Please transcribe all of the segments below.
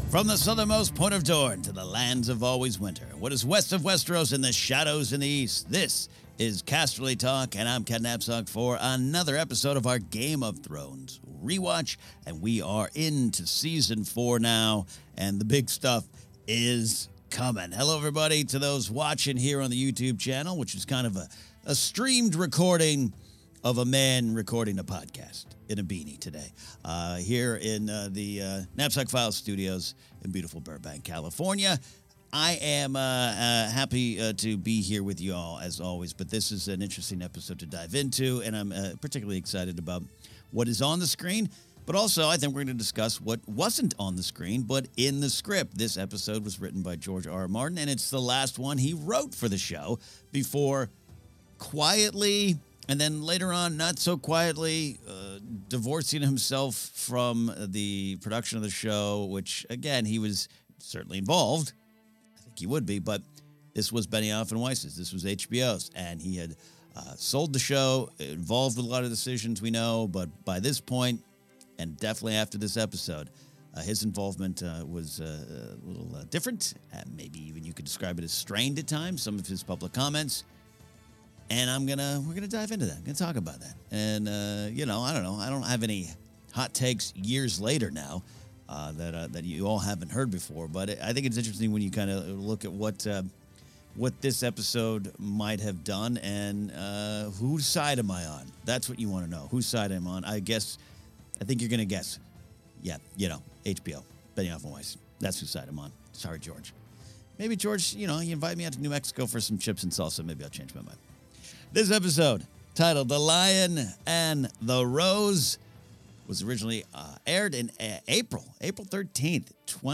From the southernmost point of Dorne to the lands of always winter, what is west of Westeros and the shadows in the east, this is Casterly Talk, and I'm Ken Napzok for another episode of our Game of Thrones rewatch, and we are into Season 4 now, and the big stuff is coming. Hello, everybody, to those watching here on the YouTube channel, which is kind of a streamed recording of a man recording a podcast in a beanie today, here in the Knapsack Files studios in beautiful Burbank, California. I am happy to be here with you all, as always, but this is an interesting episode to dive into, and I'm particularly excited about what is on the screen, but also I think we're going to discuss what wasn't on the screen, but in the script. This episode was written by George R. R. Martin, and it's the last one he wrote for the show before quietly, and then later on, not so quietly, divorcing himself from the production of the show, which, again, he was certainly involved. I think he would be, but this was Benioff and Weiss's. This was HBO's, and he had sold the show, involved with a lot of decisions we know, but by this point, and definitely after this episode, his involvement was a little different. Maybe even you could describe it as strained at times, some of his public comments. And we're gonna dive into that. I'm gonna talk about that. And I don't know. I don't have any hot takes years later now that you all haven't heard before. But I think it's interesting when you kind of look at what this episode might have done and whose side am I on? That's what you want to know. Whose side I'm on? I think you're gonna guess. Yeah, HBO, Benioff and Weiss. That's whose side I'm on. Sorry, George. Maybe George, you invite me out to New Mexico for some chips and salsa. Maybe I'll change my mind. This episode, titled The Lion and the Rose, was originally aired in April 13th,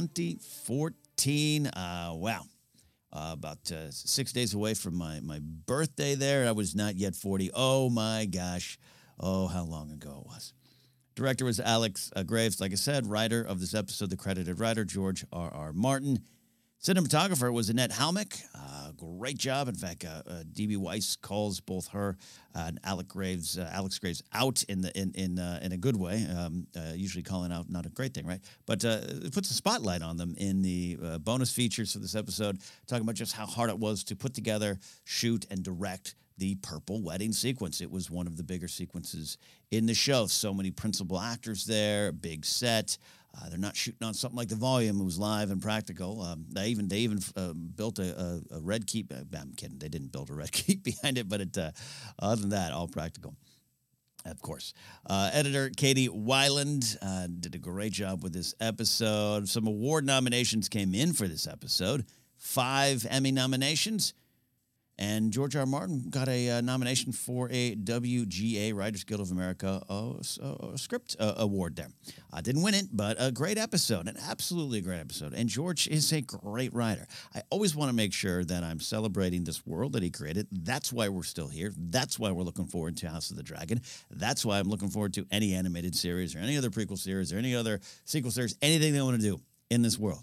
2014. Wow. About 6 days away from my birthday there. I was not yet 40. Oh, my gosh. Oh, how long ago it was. Director was Alex Graves, like I said. Writer of this episode, the credited writer, George R. R. Martin. Cinematographer was Annette Halmick. Great job. In fact, D.B. Weiss calls both her and Alex Graves out in a good way. Usually calling out not a great thing, right? But it puts a spotlight on them in the bonus features for this episode, talking about just how hard it was to put together, shoot, and direct the purple wedding sequence. It was one of the bigger sequences in the show. So many principal actors there, big set. They're not shooting on something like The Volume. It was live and practical. They even built a red keep. I'm kidding. They didn't build a red keep behind it, but other than that, all practical. Of course. Editor Katie Weiland did a great job with this episode. Some award nominations came in for this episode. 5 Emmy nominations. And George R. R. Martin got a nomination for a WGA, Writers Guild of America, script award there. Didn't win it, but a great episode, an absolutely great episode. And George is a great writer. I always want to make sure that I'm celebrating this world that he created. That's why we're still here. That's why we're looking forward to House of the Dragon. That's why I'm looking forward to any animated series or any other prequel series or any other sequel series, anything they want to do in this world.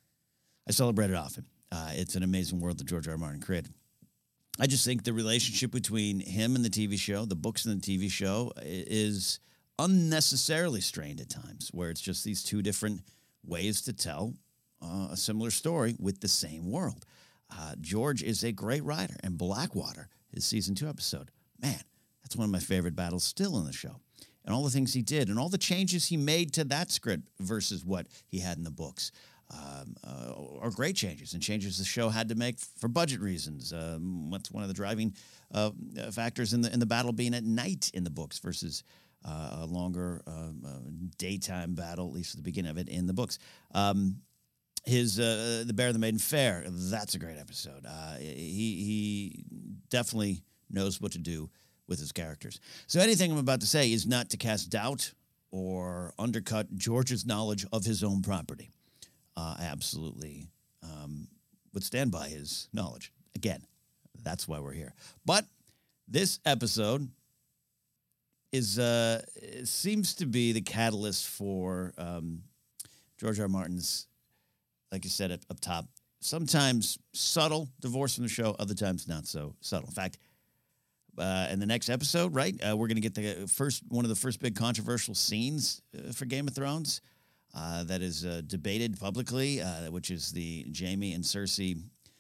I celebrate it often. It's an amazing world that George R. R. Martin created. I just think the relationship between him and the TV show, the books and the TV show, is unnecessarily strained at times, where it's just these two different ways to tell a similar story with the same world. George is a great writer, and Blackwater, his season 2 episode, man, that's one of my favorite battles still in the show. And all the things he did and all the changes he made to that script versus what he had in the books. Are great changes and changes the show had to make for budget reasons. What's one of the driving factors in the battle being at night in the books versus a longer daytime battle, at least at the beginning of it in the books. The Bear and the Maiden Fair, that's a great episode. He definitely knows what to do with his characters. So anything I'm about to say is not to cast doubt or undercut George's knowledge of his own property. I absolutely would stand by his knowledge. Again, that's why we're here. But this episode seems to be the catalyst for George R. R. Martin's, like you said up top, sometimes subtle divorce from the show, other times not so subtle. In fact, in the next episode, right, we're going to get one of the first big controversial scenes for Game of Thrones. that is debated publicly, which is the Jamie and Cersei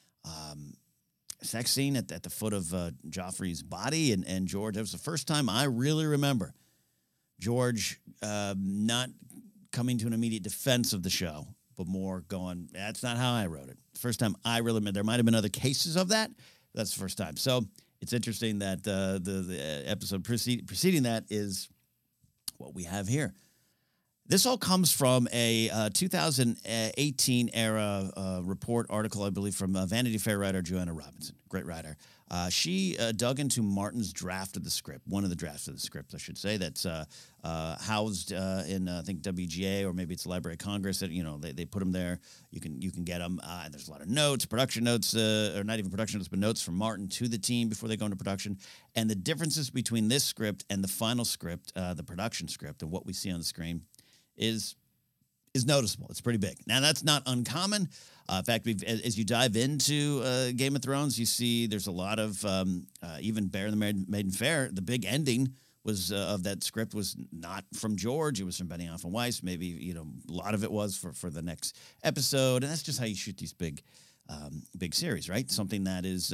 sex scene at the foot of Joffrey's body. And George, that was the first time I really remember George not coming to an immediate defense of the show, but more going, that's not how I wrote it. First time I really remember. There might have been other cases of that. That's the first time. So it's interesting that the episode preceding that is what we have here. This all comes from a 2018 era report article, I believe, from Vanity Fair writer Joanna Robinson, great writer. She dug into Martin's draft of the script, one of the drafts of the script, I should say, that's housed in, I think, WGA, or maybe it's Library of Congress. That, they put them there. You can get them. There's a lot of notes, production notes, or not even production notes, but notes from Martin to the team before they go into production. And the differences between this script and the final script, the production script, and what we see on the screen is noticeable. It's pretty big. Now, that's not uncommon. In fact, as you dive into Game of Thrones, you see there's a lot of, even Bear and the Maiden Fair, the big ending was of that script was not from George. It was from Benioff and Weiss. Maybe, a lot of it was for the next episode. And that's just how you shoot these big series, right? Something that is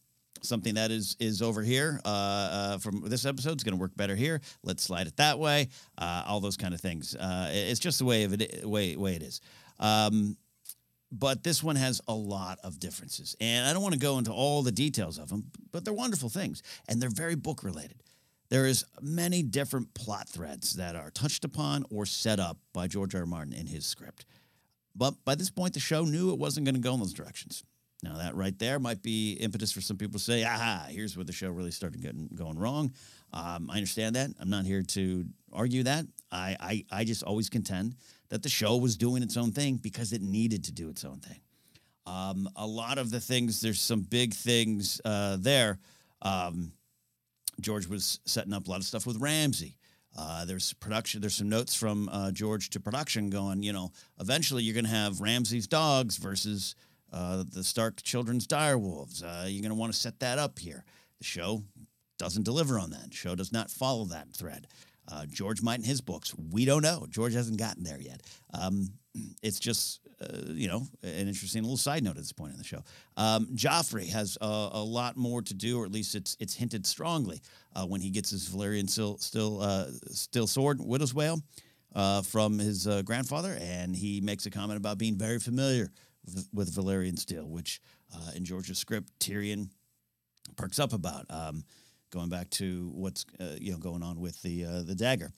over here from this episode is going to work better here. Let's slide it that way. All those kind of things. It's just the way it is. But this one has a lot of differences, and I don't want to go into all the details of them, but they're wonderful things, and they're very book related. There is many different plot threads that are touched upon or set up by George R. R. Martin in his script. But by this point, the show knew it wasn't going to go in those directions. Now, that right there might be impetus for some people to say, aha, here's where the show really started going wrong. I understand that. I'm not here to argue that. I just always contend that the show was doing its own thing because it needed to do its own thing. A lot of the things, there's some big things there. George was setting up a lot of stuff with Ramsay. There's some notes from George to production going, eventually you're going to have Ramsay's dogs versus the Stark children's direwolves. You're going to want to set that up here. The show doesn't deliver on that. The show does not follow that thread. George might in his books. We don't know. George hasn't gotten there yet. It's just, an interesting little side note at this point in the show. Joffrey has a lot more to do, or at least it's hinted strongly when he gets his Valyrian still sword, Widow's Wail, from his grandfather, and he makes a comment about being very familiar with Valyrian steel, which in George's script, Tyrion perks up about, going back to what's going on with the dagger.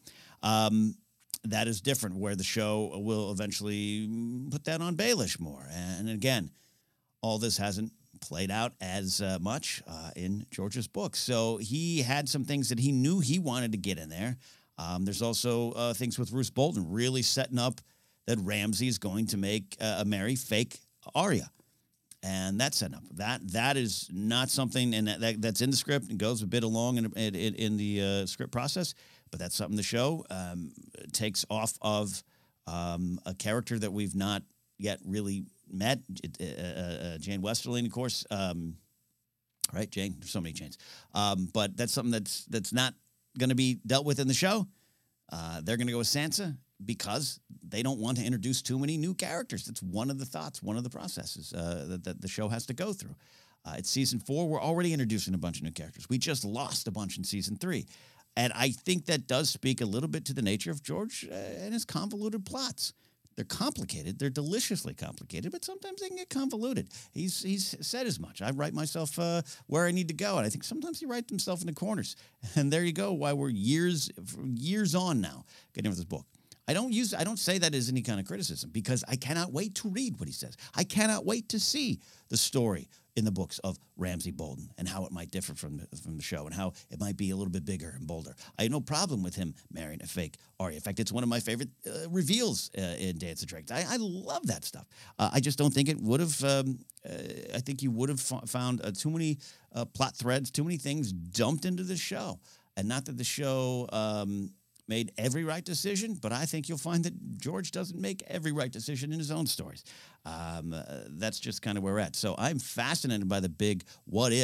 That is different, where the show will eventually put that on Baelish more. And again, all this hasn't played out as much in George's book. So he had some things that he knew he wanted to get in there. There's also things with Roose Bolton really setting up that Ramsay is going to make marry fake Arya. And that's set up. That is not something, and that's in the script and goes a bit along in the script process. But that's something the show takes off of a character that we've not yet really met. Jane Westerling, of course. Right, Jane? There's so many Janes. But that's something that's not going to be dealt with in the show. They're going to go with Sansa because they don't want to introduce too many new characters. That's one of the thoughts, one of the processes that the show has to go through. It's season 4. We're already introducing a bunch of new characters. We just lost a bunch in season 3. And I think that does speak a little bit to the nature of George and his convoluted plots. They're complicated. They're deliciously complicated, but sometimes they can get convoluted. He's said as much. I write myself where I need to go, and I think sometimes he writes himself into corners. And there you go. Why we're years on now getting with this book. I don't say that as any kind of criticism, because I cannot wait to read what he says. I cannot wait to see the story in the books of Ramsay Bolton and how it might differ from the show and how it might be a little bit bigger and bolder. I have no problem with him marrying a fake Arya. In fact, it's one of my favorite reveals in Dance of Dragons. I love that stuff. I just don't think it would have. I think you would have found too many plot threads, too many things dumped into the show, and not that the show made every right decision, but I think you'll find that George doesn't make every right decision in his own stories. That's just kind of where we're at. So I'm fascinated by the big what-ifs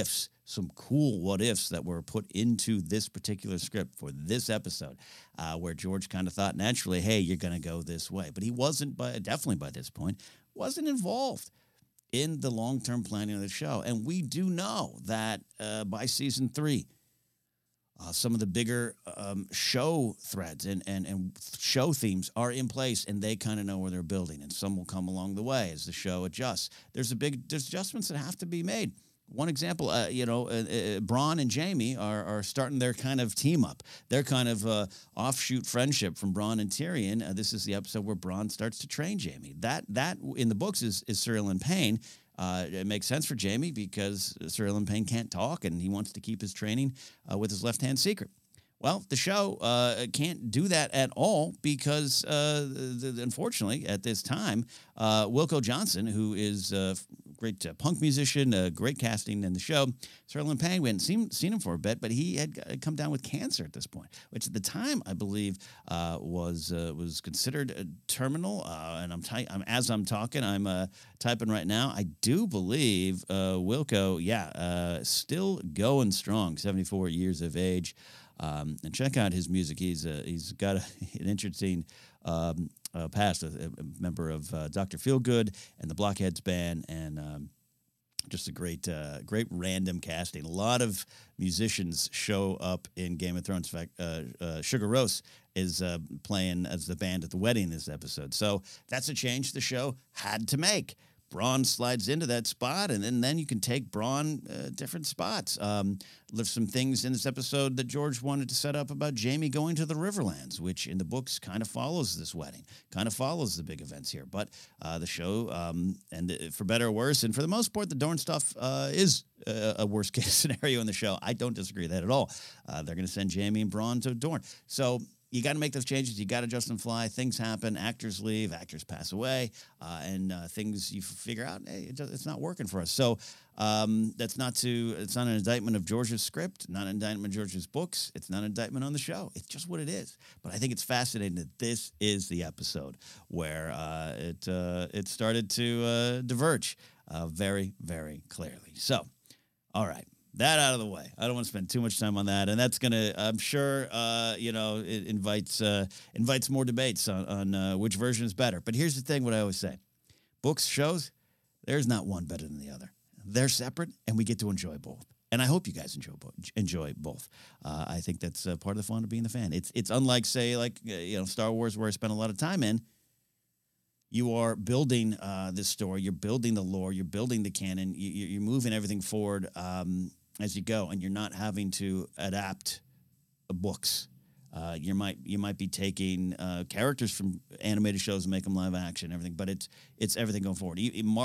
some cool what ifs that were put into this particular script for this episode, where George kind of thought naturally, hey, you're going to go this way. But he wasn't, definitely by this point, wasn't involved in the long-term planning of the show. And we do know that by season 3, some of the bigger show threads and show themes are in place, and they kind of know where they're building, and some will come along the way as the show adjusts. There's adjustments that have to be made. One example, Bronn and Jaime are starting their kind of team up. Their kind of offshoot friendship from Bronn and Tyrion. This is the episode where Bronn starts to train Jaime. That in the books is Sir Ilyn Payne. It makes sense for Jaime because Sir Ilyn Payne can't talk, and he wants to keep his training with his left-hand secret. Well, the show can't do that at all because, unfortunately, at this time, Wilko Johnson, who is a great punk musician, great casting in the show, Sir Ilyn Payne, we hadn't seen him for a bit, but he had come down with cancer at this point, which at the time, I believe, was considered terminal. And as I'm talking, I'm typing right now. I do believe Wilko, still going strong, 74 years of age. And check out his music. He's got an interesting past, a member of Dr. Feelgood and the Blockheads band, and just a great random casting. A lot of musicians show up in Game of Thrones. In fact, Sugar Rose is playing as the band at the wedding this episode. So that's a change the show had to make. Bronn slides into that spot, and then you can take Bronn different spots. There's some things in this episode that George wanted to set up about Jaime going to the Riverlands, which in the books kind of follows this wedding, kind of follows the big events here. But the show, and for better or worse, and for the most part, the Dorne stuff is a worst-case scenario in the show. I don't disagree with that at all. They're going to send Jaime and Bronn to Dorne. So you got to make those changes. You got to adjust and fly. Things happen. Actors leave. Actors pass away. And things you figure out, hey, it's not working for us. So it's not an indictment of George's script, not an indictment of George's books. It's not an indictment on the show. It's just what it is. But I think it's fascinating that this is the episode where it started to diverge very, very clearly. So, all right. That out of the way. I don't want to spend too much time on that, and that's gonna. I'm sure, it invites more debates on which version is better. But here's the thing: what I always say, books, shows, there's not one better than the other. They're separate, and we get to enjoy both. And I hope you guys enjoy both. I think that's part of the fun of being the fan. It's unlike, say, Star Wars, where I spent a lot of time in. You are building this story. You're building the lore. You're building the canon. You're moving everything forward as you go, and you're not having to adapt books. You might be taking characters from animated shows and make them live action and everything, but it's everything going forward.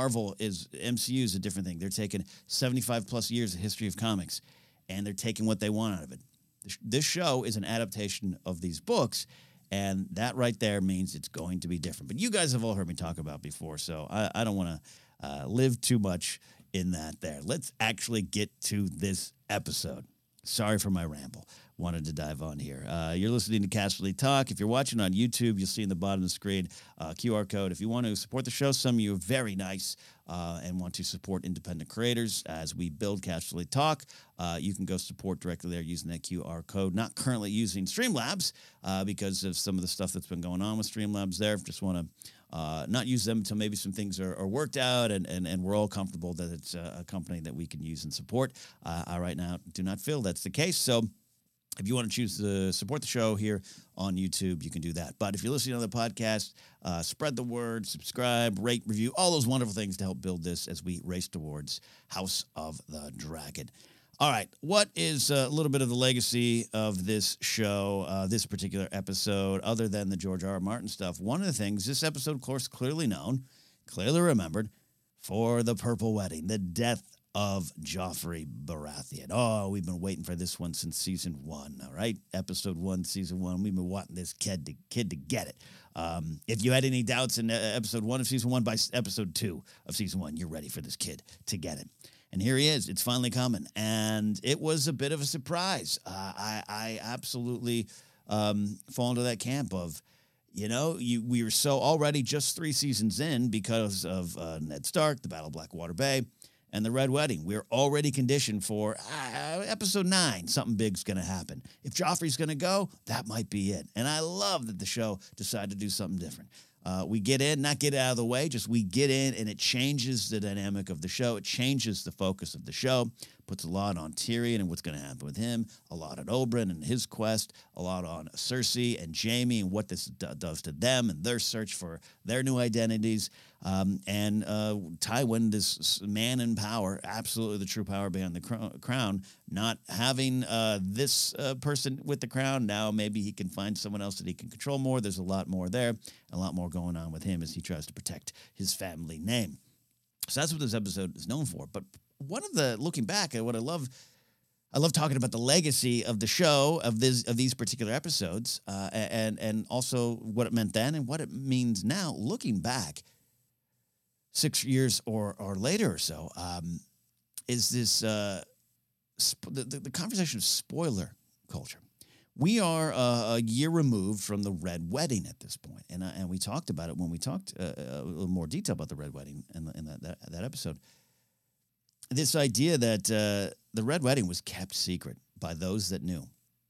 MCU is a different thing. They're taking 75 plus years of history of comics, and they're taking what they want out of it. This show is an adaptation of these books. And that right there means it's going to be different. But you guys have all heard me talk about before, so I don't want to live too much in that there. Let's actually get to this episode. Sorry for my ramble. Wanted to dive on here. You're listening to Casterly Talk. If you're watching on YouTube, you'll see in the bottom of the screen QR code. If you want to support the show, some of you are very nice and want to support independent creators as we build Casterly Talk. You can go support directly there using that QR code. Not currently using Streamlabs because of some of the stuff that's been going on with Streamlabs there. Just want to not use them until maybe some things are worked out and we're all comfortable that it's a company that we can use and support. I right now do not feel that's the case. So if you want to choose to support the show here on YouTube, you can do that. But if you're listening to the podcast, spread the word, subscribe, rate, review, all those wonderful things to help build this as we race towards House of the Dragon. All right, what is a little bit of the legacy of this show, this particular episode, other than the George R.R. Martin stuff? One of the things, this episode, of course, clearly known, clearly remembered, for the Purple Wedding, the death of Joffrey Baratheon. Oh, we've been waiting for this one since season 1, all right? Episode 1, season 1. We've been wanting this kid to get it. If you had any doubts in episode 1 of season 1, by episode 2 of season 1, you're ready for this kid to get it. And here he is. It's finally coming. And it was a bit of a surprise. I absolutely fall into that camp of, we were so already just 3 seasons in because of Ned Stark, the Battle of Blackwater Bay, and the Red Wedding. We're already conditioned for episode 9, something big's going to happen. If Joffrey's going to go, that might be it. And I love that the show decided to do something different. We get in, not get out of the way, just we get in, and it changes the dynamic of the show. It changes the focus of the show, puts a lot on Tyrion and what's going to happen with him, a lot on Oberyn and his quest, a lot on Cersei and Jaime and what this does to them and their search for their new identities. And Tywin, this man in power, absolutely the true power behind the crown, not having this person with the crown. Now maybe he can find someone else that he can control more. There's a lot more there, a lot more going on with him as he tries to protect his family name. So that's what this episode is known for. But one of the, looking back at what I love talking about the legacy of the show, of these particular episodes, and also what it meant then and what it means now, looking back 6 years or later or so, is this the conversation of spoiler culture. We are a year removed from the Red Wedding at this point, and we talked about it when we talked a little more detail about the Red Wedding in that episode. This idea that the Red Wedding was kept secret by those that knew.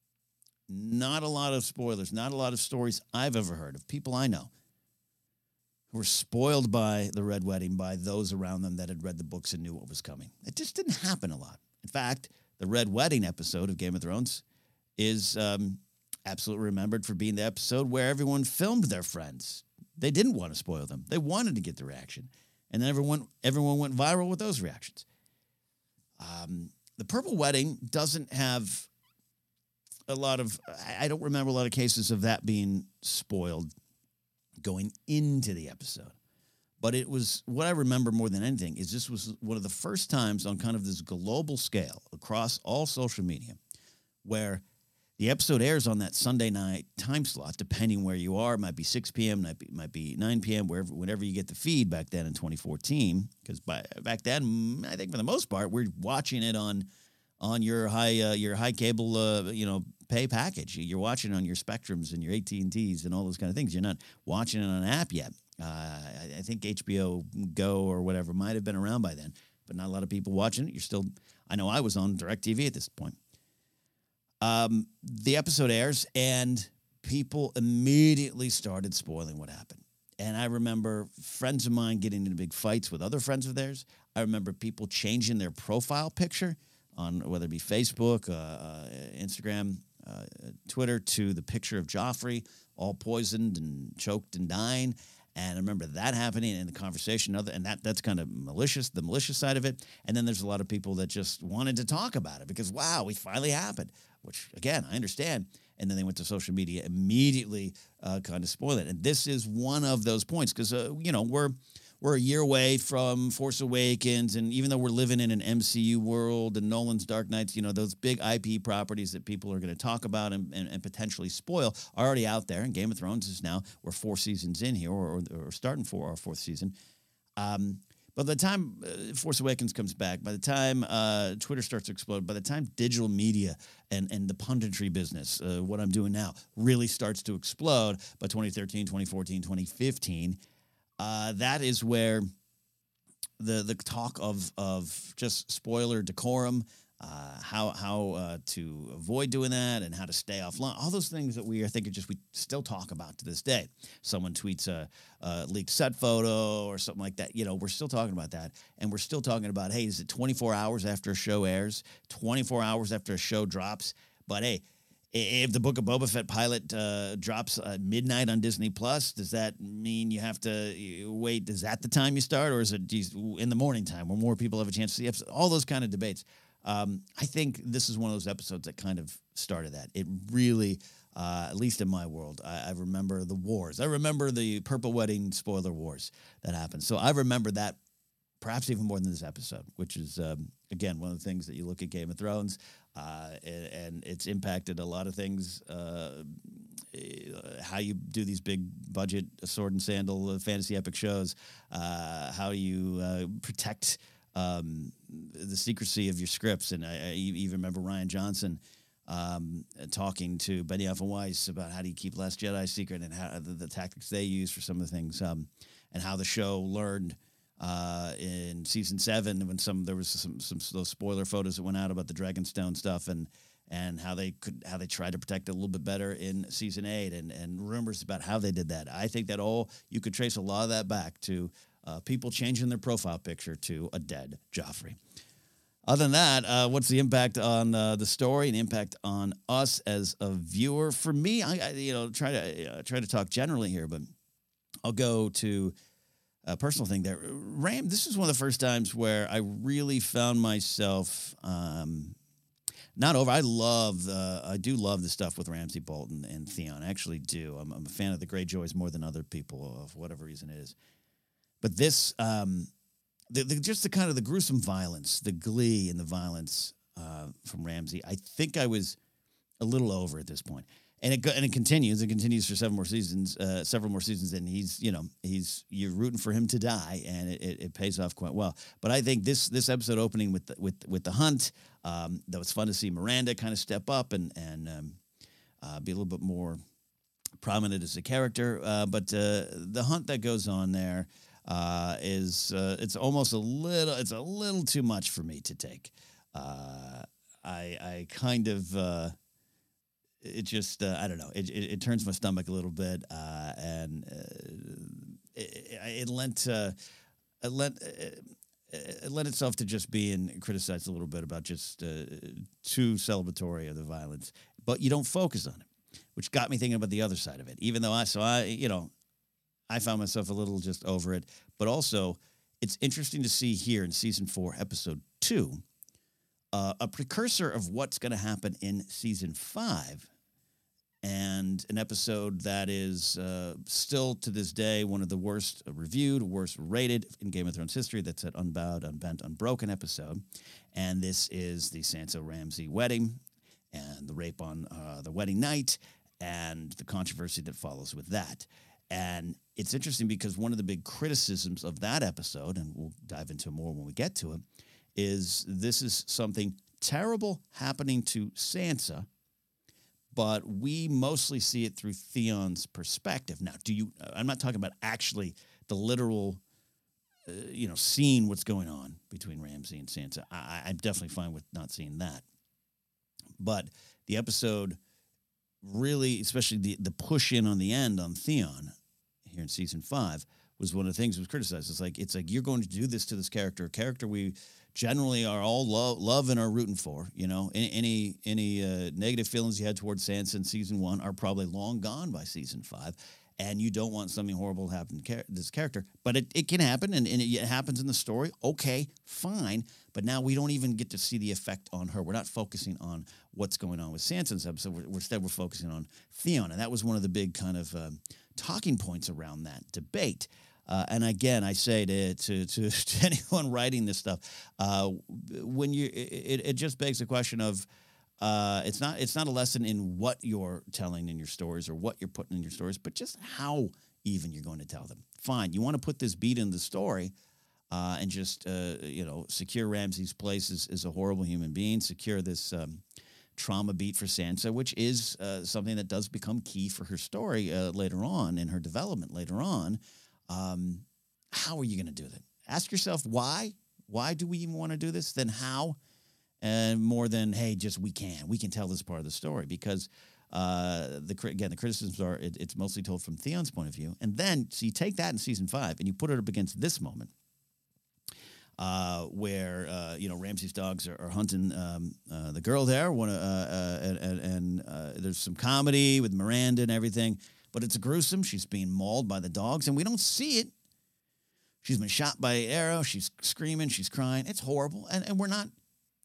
Not a lot of spoilers, not a lot of stories I've ever heard of people I know who were spoiled by the Red Wedding by those around them that had read the books and knew what was coming. It just didn't happen a lot. In fact, the Red Wedding episode of Game of Thrones is absolutely remembered for being the episode where everyone filmed their friends. They didn't want to spoil them. They wanted to get the reaction. And then everyone went viral with those reactions. The Purple Wedding doesn't have a lot of, I don't remember a lot of cases of that being spoiled going into the episode. But it was, what I remember more than anything is this was one of the first times on kind of this global scale across all social media where the episode airs on that Sunday night time slot, depending where you are. It might be 6 p.m., might be 9 p.m., whenever you get the feed back then in 2014. Because back then, I think for the most part, we're watching it on your high cable pay package. You're watching it on your Spectrums and your AT&Ts and all those kind of things. You're not watching it on an app yet. I think HBO Go or whatever might have been around by then, but not a lot of people watching it. I know I was on DirecTV at this point. The episode airs, and people immediately started spoiling what happened. And I remember friends of mine getting into big fights with other friends of theirs. I remember people changing their profile picture on whether it be Facebook, Instagram, Twitter, to the picture of Joffrey, all poisoned and choked and dying. And I remember that happening in the conversation, and that's kind of malicious, the malicious side of it. And then there's a lot of people that just wanted to talk about it because, wow, it finally happened, which, again, I understand. And then they went to social media, immediately kind of spoil it. And this is one of those points because, we're a year away from Force Awakens, and even though we're living in an MCU world and Nolan's Dark Knights, those big IP properties that people are going to talk about and potentially spoil are already out there. And Game of Thrones is now, we're 4 seasons in here, or starting for our 4th season. But by the time Force Awakens comes back, by the time Twitter starts to explode, by the time digital media and the punditry business, what I'm doing now, really starts to explode by 2013, 2014, 2015, that is where the talk of just spoiler decorum, how to avoid doing that and how to stay offline, all those things that we still talk about to this day. Someone tweets a leaked set photo or something like that. We're still talking about that. And we're still talking about, hey, is it 24 hours after a show airs, 24 hours after a show drops? But hey, if the Book of Boba Fett pilot drops at midnight on Disney Plus, does that mean you have to wait? Is that the time you start, or is it in the morning time where more people have a chance to see episodes? All those kind of debates. I think this is one of those episodes that kind of started that. It really, at least in my world, I remember the wars. I remember the Purple Wedding spoiler wars that happened. So I remember that perhaps even more than this episode, which is, again, one of the things that you look at Game of Thrones, and it's impacted a lot of things, how you do these big budget sword and sandal fantasy epic shows, how you protect the secrecy of your scripts. And I even remember Rian Johnson talking to Benioff and Weiss about how do you keep Last Jedi secret and how the tactics they use for some of the things, and how the show learned in season 7 when there was some those spoiler photos that went out about the Dragonstone stuff and how they tried to protect it a little bit better in season 8 and rumors about how they did that. I think that you could trace a lot of that back to people changing their profile picture to a dead Joffrey. Other than that, what's the impact on the story and impact on us as a viewer? For me, I try to talk generally here, but I'll go to a personal thing there. This is one of the first times where I really found myself not over. I do love the stuff with Ramsay Bolton and Theon. I actually do. I'm a fan of the Greyjoys more than other people, of whatever reason it is. But this, just the kind of the gruesome violence, the glee and the violence from Ramsay, I think I was a little over at this point. And it continues. It continues for several more seasons, and you're rooting for him to die, and it pays off quite well. But I think this episode opening with the hunt, that was fun to see Miranda kind of step up and be a little bit more prominent as a character. But the hunt that goes on there is it's almost a little too much for me to take. I kind of. It just, I don't know. It turns my stomach a little bit, and it lent itself to just being criticized a little bit about just too celebratory of the violence. But you don't focus on it, which got me thinking about the other side of it. Even though I found myself a little just over it. But also, it's interesting to see here in season 4, episode 2, a precursor of what's going to happen in season 5. And an episode that is still to this day one of the worst reviewed, worst rated in Game of Thrones history. That's an Unbowed, Unbent, Unbroken episode. And this is the Sansa Ramsay wedding and the rape on the wedding night and the controversy that follows with that. And it's interesting because one of the big criticisms of that episode, and we'll dive into more when we get to it, is this is something terrible happening to Sansa, but we mostly see it through Theon's perspective. Now, I'm not talking about actually the literal, seeing what's going on between Ramsay and Sansa. I'm definitely fine with not seeing that. But the episode really, especially the push in on the end on Theon here in season 5, was one of the things that was criticized. It's like you're going to do this to this character, a character we generally are all love and are rooting for. Any negative feelings you had towards Sansa in season 1 are probably long gone by season 5, and you don't want something horrible to happen to this character. But it can happen, and it happens in the story. Okay, fine. But now we don't even get to see the effect on her. We're not focusing on what's going on with Sansa in this episode. Instead, we're focusing on Theon, and that was one of the big kind of talking points around that debate. And again, I say to anyone writing this stuff, it just begs the question of it's not a lesson in what you're telling in your stories or what you're putting in your stories, but just how even you're going to tell them. Fine, you want to put this beat in the story and just secure Ramsay's place as a horrible human being, secure this trauma beat for Sansa, which is something that does become key for her story later on in her development later on. How are you going to do that? Ask yourself why. Why do we even want to do this? Then how? And more than, hey, just we can tell this part of the story, because the criticisms are it's mostly told from Theon's point of view. And then, so you take that in season 5 and you put it up against this moment where Ramsay's dogs are hunting the girl there. And there's some comedy with Miranda and everything. But it's gruesome. She's being mauled by the dogs, and we don't see it. She's been shot by an arrow. She's screaming. She's crying. It's horrible. And we're not,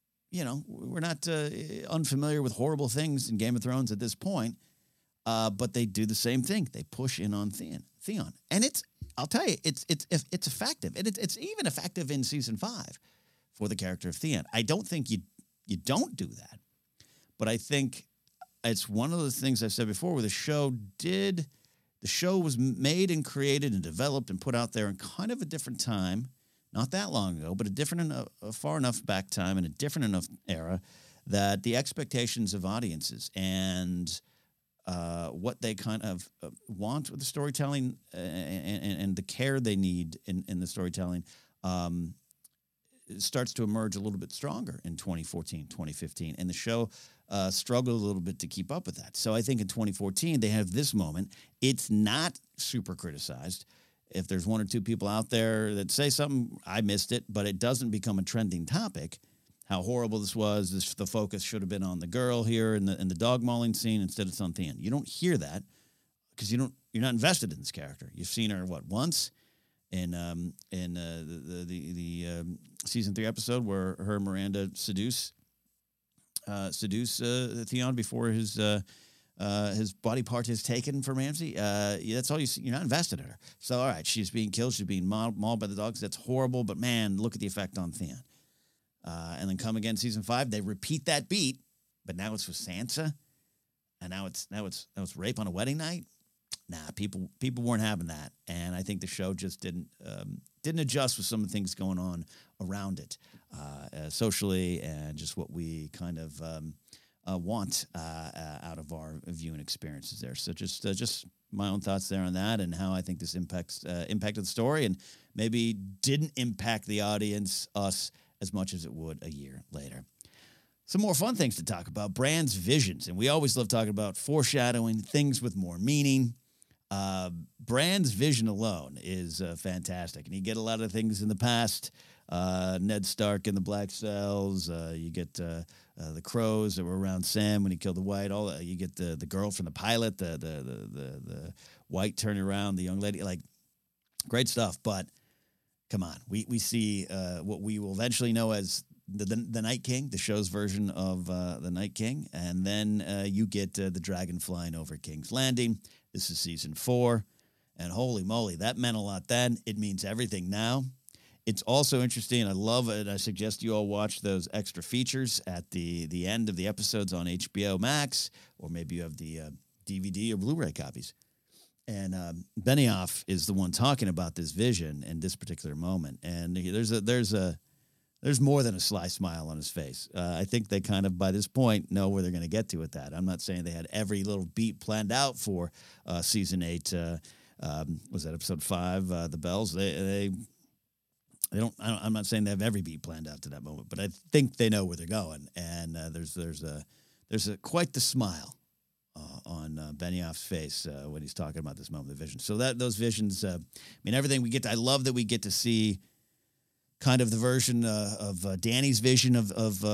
unfamiliar with horrible things in Game of Thrones at this point. But they do the same thing. They push in on Theon. And I'll tell you, it's effective. And it's even effective in season 5 for the character of Theon. I don't think you don't do that. But I think it's one of the things I've said before where the show was made and created and developed and put out there in kind of a different time, not that long ago, but a far enough back time and a different enough era that the expectations of audiences and what they kind of want with the storytelling and the care they need in the storytelling starts to emerge a little bit stronger in 2014, 2015. And the show struggled a little bit to keep up with that. So I think in 2014, they have this moment. It's not super criticized. If there's one or two people out there that say something, I missed it, but it doesn't become a trending topic. How horrible this was. The focus should have been on the girl here in the dog mauling scene instead it's on Theon. You don't hear that because you're not invested in this character. You've seen her once in the season 3 episode where her and Miranda seduce Theon before his body part is taken from Ramsay. That's all you see. You're not invested in her. So all right, she's being killed. She's being mauled by the dogs. That's horrible. But man, look at the effect on Theon. And then come again, season 5. They repeat that beat, but now it's with Sansa, and now it's rape on a wedding night. Nah, people weren't having that, and I think the show just didn't adjust with some of the things going on around it, socially, and just what we kind of want out of our viewing experiences there. So just my own thoughts there on that, and how I think this impacted the story, and maybe didn't impact the audience, us, as much as it would a year later. Some more fun things to talk about. Bran's visions. And we always love talking about foreshadowing, things with more meaning. Bran's vision alone is fantastic. And you get a lot of things in the past. Ned Stark in the Black Cells. You get the crows that were around Sam when he killed the White. You get the girl from the pilot, the White turning around, the young lady. Like, great stuff. But come on, we see what we will eventually know as the Night King, the show's version of the Night King, and then you get the dragon flying over King's Landing. This is season 4, and holy moly, that meant a lot then. It means everything now. It's also interesting. I love it. I suggest you all watch those extra features at the end of the episodes on HBO Max, or maybe you have the DVD or Blu-ray copies. And Benioff is the one talking about this vision and this particular moment. And there's more than a sly smile on his face. I think they kind of, by this point, know where they're going to get to with that. I'm not saying they had every little beat planned out for season 8. Was that episode 5, The Bells? They don't. I'm not saying they have every beat planned out to that moment, but I think they know where they're going. And there's quite the smile on Benioff's face when he's talking about this moment of vision. So those visions, everything we get to, I love that we get to see kind of the version of Dany's vision of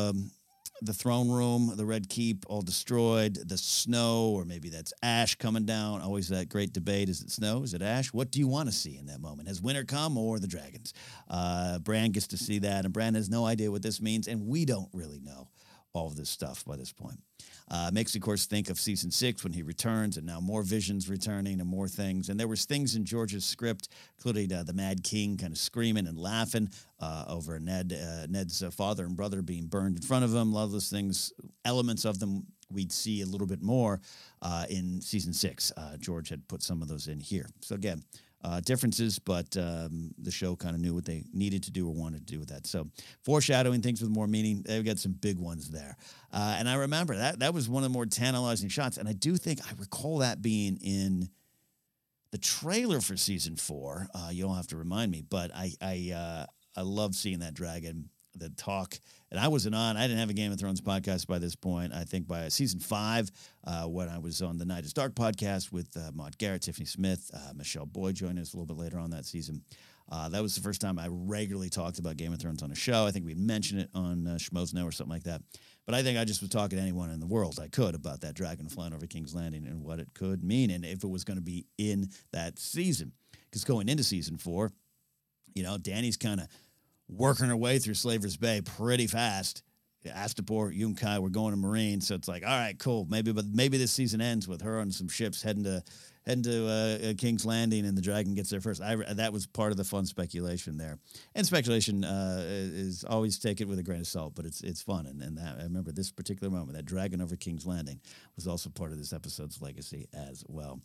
the throne room, the Red Keep all destroyed, the snow, or maybe that's ash coming down. Always that great debate. Is it snow? Is it ash? What do you want to see in that moment? Has winter come or the dragons? Bran gets to see that, and Bran has no idea what this means, and we don't really know all of this stuff by this point. Makes me, of course, think of season 6 when he returns, and now more visions returning and more things. And there was things in George's script, including the Mad King kind of screaming and laughing over Ned's father and brother being burned in front of him. A lot of those things, elements of them, we'd see a little bit more in season 6. George had put some of those in here. So again, differences, but the show kind of knew what they needed to do or wanted to do with that. So foreshadowing things with more meaning, they've got some big ones there. And I remember that was one of the more tantalizing shots. And I do think I recall that being in the trailer for season 4. You don't have to remind me, but I love seeing that dragon, the talk. And I wasn't on. I didn't have a Game of Thrones podcast by this point. I think by season 5, when I was on the Night is Dark podcast with Maude Garrett, Tiffany Smith, Michelle Boyd joined us a little bit later on that season. That was the first time I regularly talked about Game of Thrones on a show. I think we'd mentioned it on Schmoes Know or something like that. But I think I just was talking to anyone in the world I could about that dragon flying over King's Landing and what it could mean, and if it was going to be in that season. Because going into season 4, Dany's kind of working her way through Slaver's Bay pretty fast. Astapor, Yunkai, we're going to Marine, so it's like, all right, cool. Maybe this season ends with her on some ships heading to King's Landing, and the dragon gets there first. That was part of the fun speculation there, and speculation is always take it with a grain of salt, but it's fun. And I remember this particular moment, that dragon over King's Landing, was also part of this episode's legacy as well.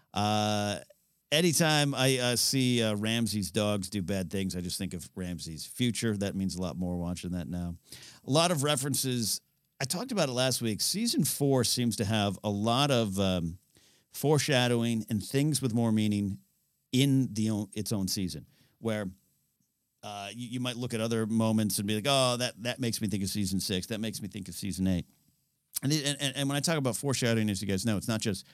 Anytime I see Ramsay's dogs do bad things, I just think of Ramsay's future. That means a lot more watching that now. A lot of references I talked about it last week. Season 4 seems to have a lot of foreshadowing and things with more meaning in its own season, where you might look at other moments and be like, oh, that makes me think of season 6. That makes me think of season 8. And when I talk about foreshadowing, as you guys know, it's not just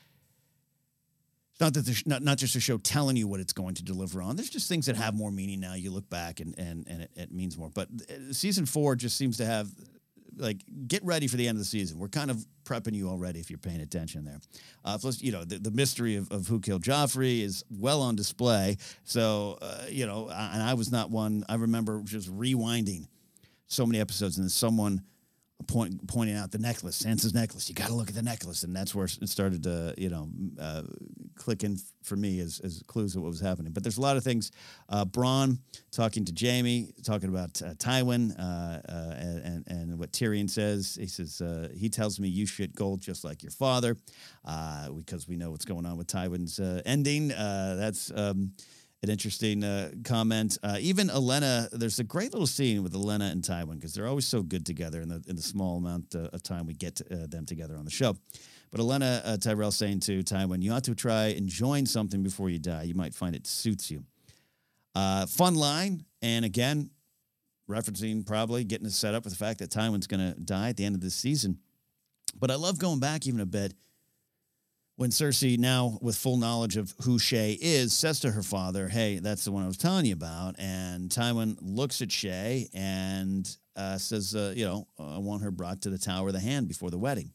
not just a show telling you what it's going to deliver on. There's just things that have more meaning now. You look back and it means more. But season 4 just seems to have, like, get ready for the end of the season. We're kind of prepping you already if you're paying attention there. Plus, the mystery of who killed Joffrey is well on display. So, and I was not one. I remember just rewinding so many episodes and then someone pointing out the necklace, Sansa's necklace. You got to look at the necklace, and that's where it started to, click in for me as clues of what was happening. But there's a lot of things. Bronn talking to Jaime, talking about Tywin, and what Tyrion says. He says he tells me you shit gold just like your father, because we know what's going on with Tywin's ending. That's an interesting comment. Even Olenna, there's a great little scene with Olenna and Tywin because they're always so good together in the small amount of time we get them together on the show. But Olenna Tyrell saying to Tywin, you ought to try enjoying something before you die. You might find it suits you. Fun line, and again, referencing probably getting us set up with the fact that Tywin's going to die at the end of this season. But I love going back even a bit when Cersei, now with full knowledge of who Shae is, says to her father, hey, that's the one I was telling you about. And Tywin looks at Shae and says, I want her brought to the Tower of the Hand before the wedding.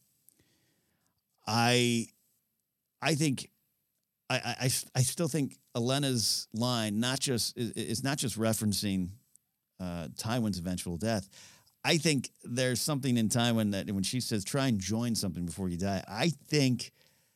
I think, I still think Olenna's line is not just referencing Tywin's eventual death. I think there's something in Tywin that when she says, try and join something before you die, I think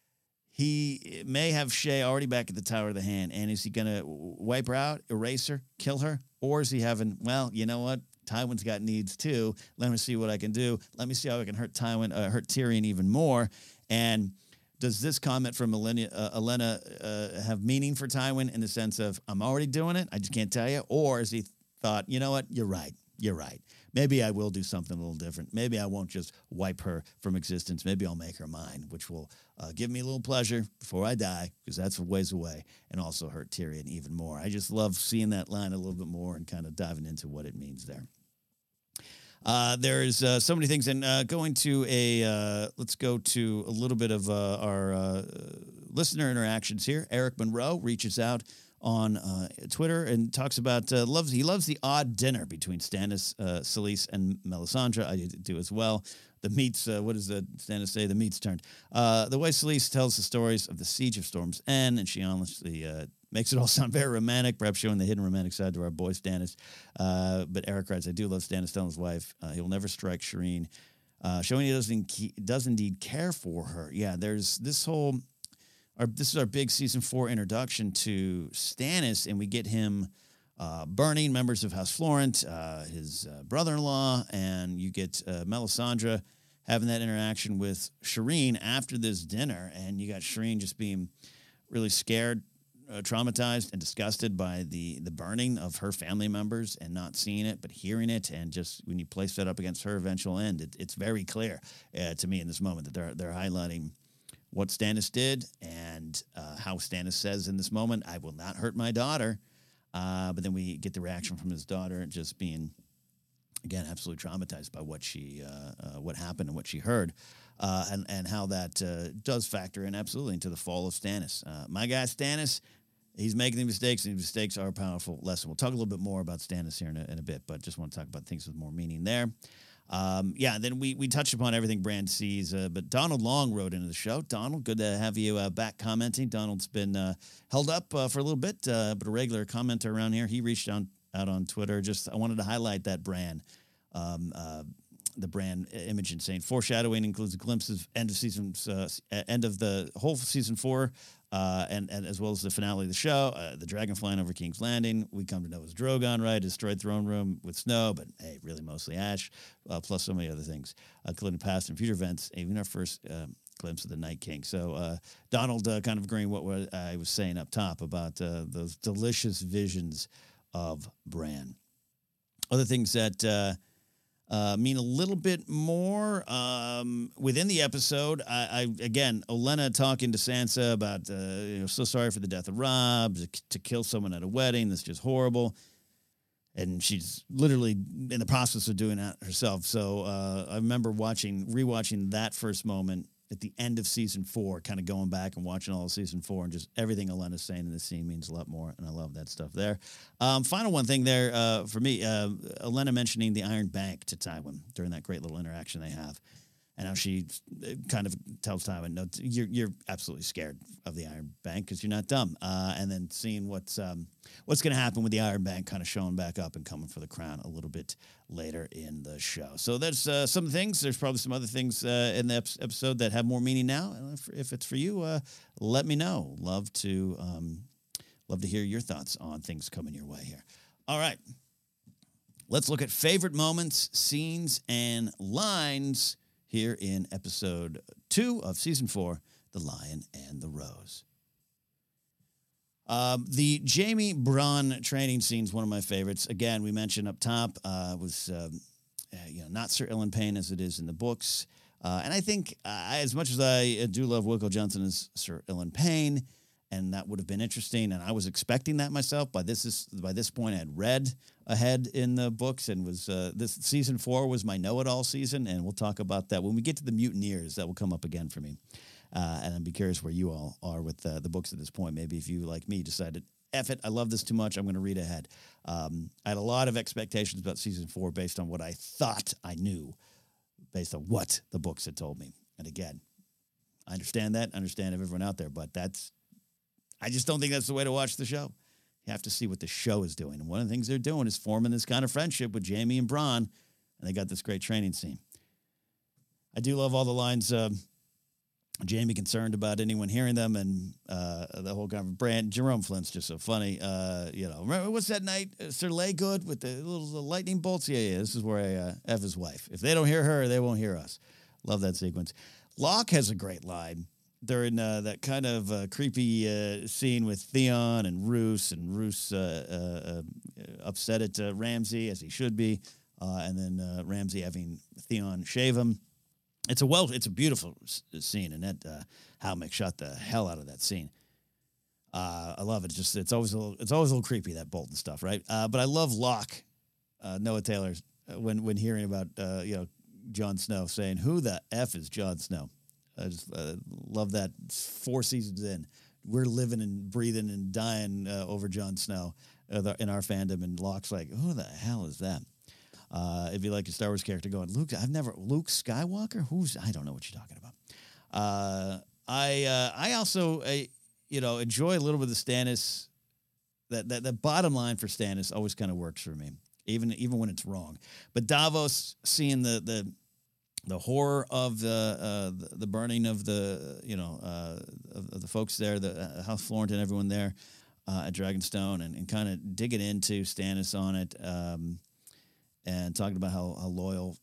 he may have Shae already back at the Tower of the Hand. And is he going to wipe her out, erase her, kill her? Or is he having, well, you know what? Tywin's got needs too. Let me see what I can do. Let me see how I can hurt Tyrion even more. And does this comment from Olenna have meaning for Tywin in the sense of, I'm already doing it, I just can't tell you? Or has he thought, you know what? You're right. Maybe I will do something a little different. Maybe I won't just wipe her from existence. Maybe I'll make her mine, which will give me a little pleasure before I die, because that's a ways away, and also hurt Tyrion even more. I just love seeing that line a little bit more and kind of diving into what it means there. There's so many things, and let's go to a little bit of our listener interactions here. Eric Monroe reaches out on Twitter and talks about he loves the odd dinner between Stannis, Selyse, and Melisandre. I do as well. The meats, what does Stannis say? The meats turned. The way Selyse tells the stories of the Siege of Storm's End, and she honestly makes it all sound very romantic, perhaps showing the hidden romantic side to our boy Stannis. But Eric writes, I do love Stannis telling his wife he will never strike Shireen, showing he does indeed care for her. Yeah, there's this whole... This is our big season 4 introduction to Stannis, and we get him burning members of House Florent, his brother-in-law, and you get Melisandre having that interaction with Shireen after this dinner, and you got Shireen just being really scared, traumatized, and disgusted by the burning of her family members, and not seeing it but hearing it, and just when you place that up against her eventual end, it's very clear to me in this moment that they're highlighting what Stannis did, and how Stannis says in this moment, I will not hurt my daughter. But then we get the reaction from his daughter just being, again, absolutely traumatized by what happened and what she heard, and how that does factor in absolutely into the fall of Stannis. My guy Stannis, he's making the mistakes, and the mistakes are a powerful lesson. We'll talk a little bit more about Stannis here in a bit, but just want to talk about things with more meaning there. Then we touched upon everything Bran sees, but Donald Long wrote into the show. Donald, good to have you back commenting. Donald's been held up for a little bit, but a regular commenter around here. He reached out on Twitter. I wanted to highlight that Bran, the Bran image, and saying foreshadowing includes a glimpse of end of the whole season 4. And as well as the finale of the show, the dragon flying over King's Landing. We come to know as Drogon, right? Destroyed throne room with snow, but hey, really mostly ash, plus so many other things, including past and future events, even our first glimpse of the Night King. So Donald kind of agreeing what I was saying up top about those delicious visions of Bran. Other things that mean a little bit more within the episode. Again, Olenna talking to Sansa about, so sorry for the death of Robb, to kill someone at a wedding. That's just horrible. And she's literally in the process of doing that herself. So I remember rewatching that first moment at the end of season 4, kind of going back and watching all of season 4, and just everything Olenna's saying in this scene means a lot more, and I love that stuff there. Final one thing there for me, Olenna mentioning the Iron Bank to Tywin during that great little interaction they have. And how she kind of tells Tywin, no, you're absolutely scared of the Iron Bank because you're not dumb. And then seeing what's going to happen with the Iron Bank kind of showing back up and coming for the crown a little bit later in the show. So there's some things. There's probably some other things in the episode that have more meaning now. And if it's for you, let me know. Love to hear your thoughts on things coming your way here. All right. Let's look at favorite moments, scenes, and lines here in episode 2 of season 4, The Lion and the Rose. The Jaime Bronn training scene is one of my favorites. Again, we mentioned up top, was not Sir Ilan Payne as it is in the books. And I think as much as I do love Wilko Johnson as Sir Ilan Payne, and that would have been interesting, and I was expecting that myself. By this point, I had read ahead in the books, and was this season 4 was my know-it-all season, and we'll talk about that when we get to the Mutineers. That will come up again for me, and I'd be curious where you all are with the books at this point. Maybe if you, like me, decided, F it, I love this too much, I'm going to read ahead. I had a lot of expectations about season 4 based on what I thought I knew, based on what the books had told me. And again, I understand everyone out there, but I just don't think that's the way to watch the show. You have to see what the show is doing. And one of the things they're doing is forming this kind of friendship with Jaime and Bronn, and they got this great training scene. I do love all the lines, Jaime concerned about anyone hearing them, and the whole kind of brand. Jerome Flint's just so funny. Remember, what's that night, Sir Laygood, with the little lightning bolts? Yeah, this is where I F his wife. If they don't hear her, they won't hear us. Love that sequence. Locke has a great line during that kind of creepy scene with Theon and Roose upset at Ramsay, as he should be, and then Ramsay having Theon shave him. It's a beautiful scene, and that Halmick shot the hell out of that scene. I love it. It's always a little creepy, that Bolton stuff, right? But I love Locke, Noah Taylor, when hearing about Jon Snow, saying, "Who the F is Jon Snow?" I just love that. 4 seasons in, we're living and breathing and dying over Jon Snow in our fandom, and Locke's like, who the hell is that? If you like a Star Wars character going, Luke Skywalker? I don't know what you're talking about. I also enjoy a little bit of the Stannis. That bottom line for Stannis always kind of works for me, even when it's wrong. But Davos, seeing the horror of the burning of of the folks there, the House Florent and everyone there at Dragonstone, and kind of digging into Stannis on it, and talking about how loyal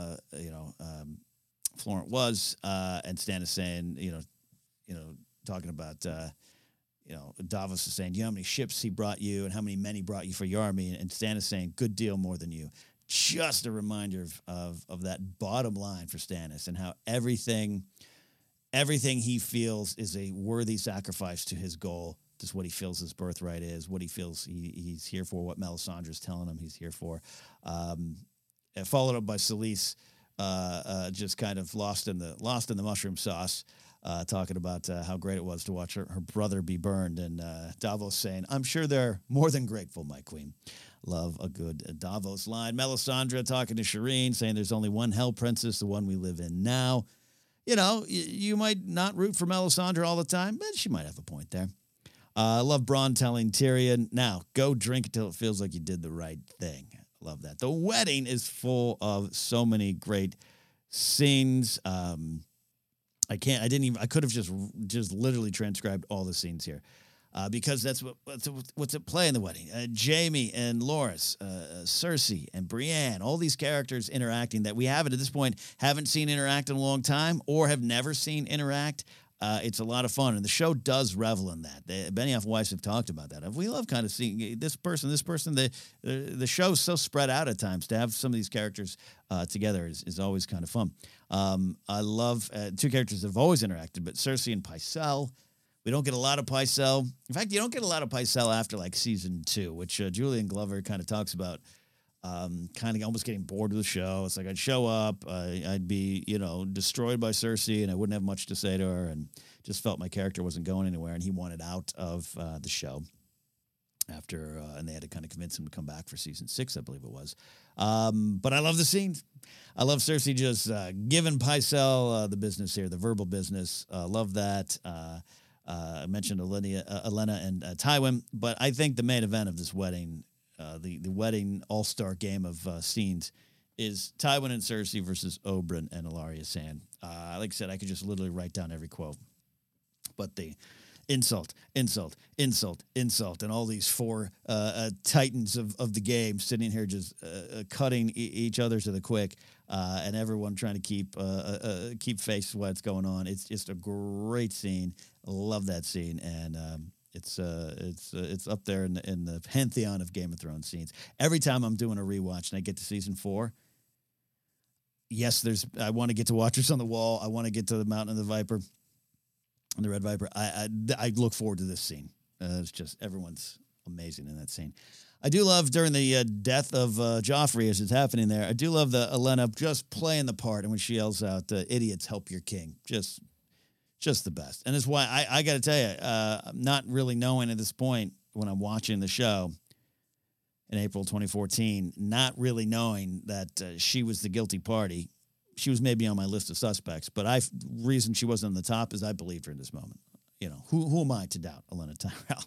Florent was, and Stannis saying, talking about Davos is saying, you know how many ships he brought you and how many men he brought you for your army, and Stannis saying, good deal, more than you. Just a reminder of that bottom line for Stannis, and how everything he feels is a worthy sacrifice to his goal. Just what he feels his birthright is, what he feels he's here for, what Melisandre's telling him he's here for. Followed up by Selyse, just kind of lost in the mushroom sauce, talking about how great it was to watch her brother be burned, and Davos saying, "I'm sure they're more than grateful, my queen." Love a good Davos line. Melisandre talking to Shireen, saying there's only one hell princess, the one we live in now. You might not root for Melisandre all the time, but she might have a point there. I love Bronn telling Tyrion, now go drink until it feels like you did the right thing. I love that. The wedding is full of so many great scenes. I could have just literally transcribed all the scenes here. Because that's what's at play in the wedding. Jaime and Loras, Cersei and Brienne, all these characters interacting that we haven't at this point haven't seen interact in a long time, or have never seen interact. It's a lot of fun, and the show does revel in that. Benioff and Weiss have talked about that. We love kind of seeing this person. The show's so spread out at times. To have some of these characters together is always kind of fun. I love two characters that have always interacted, but Cersei and Pycelle. We don't get a lot of Pycelle. In fact, you don't get a lot of Pycelle after like season 2, which Julian Glover kind of talks about. Kind of almost getting bored with the show. It's like I'd show up, I'd be, destroyed by Cersei, and I wouldn't have much to say to her, and just felt my character wasn't going anywhere, and he wanted out of the show after, and they had to kind of convince him to come back for season 6, I believe it was. But I love the scenes. I love Cersei just giving Pycelle the business here, the verbal business. Love that. I mentioned Elena and Tywin, but I think the main event of this wedding, the wedding all-star game of scenes, is Tywin and Cersei versus Oberyn and Ellaria Sand. Like I said, I could just literally write down every quote. But the insult, and all these four titans of the game sitting here just cutting each other to the quick, and everyone trying to keep face with what's going on. It's just a great scene. Love that scene, and it's up there in the pantheon of Game of Thrones scenes. Every time I'm doing a rewatch and I get to season 4, yes, I want to get to Watchers on the Wall. I want to get to the Mountain of the Viper and the Red Viper. I look forward to this scene. It's just everyone's amazing in that scene. I do love during the death of Joffrey as it's happening there. I do love the Olenna just playing the part, and when she yells out, "Idiots, help your king!" Just the best. And it's why I got to tell you, not really knowing at this point when I'm watching the show in April 2014, not really knowing that she was the guilty party. She was maybe on my list of suspects, but reason she wasn't on the top is I believed her in this moment. Who am I to doubt Olenna Tyrell?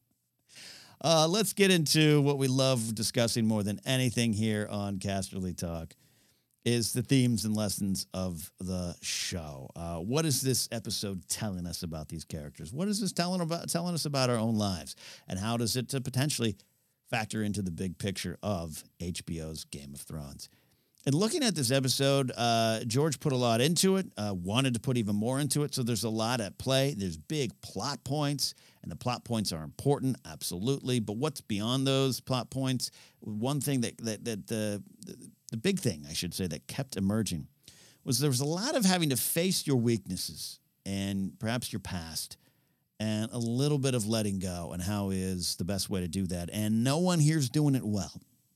Let's get into what we love discussing more than anything here on Casterly Talk, is the themes and lessons of the show. What is this episode telling us about these characters? What is this telling us about our own lives? And how does it potentially factor into the big picture of HBO's Game of Thrones? And looking at this episode, George put a lot into it, wanted to put even more into it, so there's a lot at play. There's big plot points, and the plot points are important, absolutely. But what's beyond those plot points? One thing that the big thing, I should say, that kept emerging was there was a lot of having to face your weaknesses and perhaps your past, and a little bit of letting go, and how is the best way to do that. And no one here's doing it well.